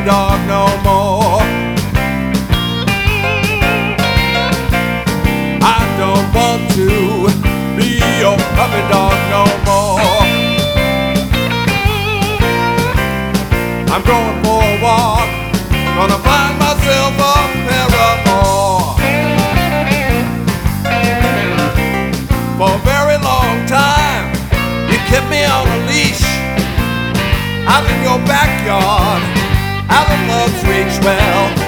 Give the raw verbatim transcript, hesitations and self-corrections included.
puppy dog no more. I don't want to be your puppy dog no more. I'm going for a walk, gonna find myself a paramour. For a very long time, you kept me on a leash, out in your backyard, out of love's reach. Well,